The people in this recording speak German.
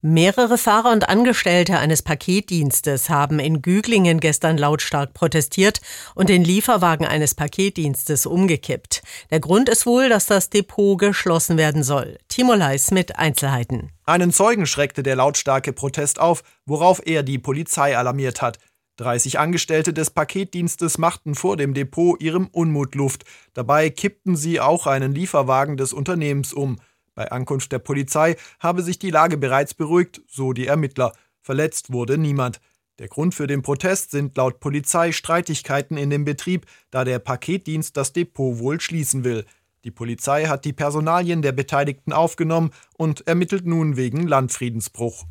Mehrere Fahrer und Angestellte eines Paketdienstes haben in Güglingen gestern lautstark protestiert und den Lieferwagen eines Paketdienstes umgekippt. Der Grund ist wohl, dass das Depot geschlossen werden soll. Timo Leis mit Einzelheiten. Einen Zeugen schreckte der lautstarke Protest auf, worauf er die Polizei alarmiert hat. 30 Angestellte des Paketdienstes machten vor dem Depot ihrem Unmut Luft. Dabei kippten sie auch einen Lieferwagen des Unternehmens um. Bei Ankunft der Polizei habe sich die Lage bereits beruhigt, so die Ermittler. Verletzt wurde niemand. Der Grund für den Protest sind laut Polizei Streitigkeiten in dem Betrieb, da der Paketdienst das Depot wohl schließen will. Die Polizei hat die Personalien der Beteiligten aufgenommen und ermittelt nun wegen Landfriedensbruch.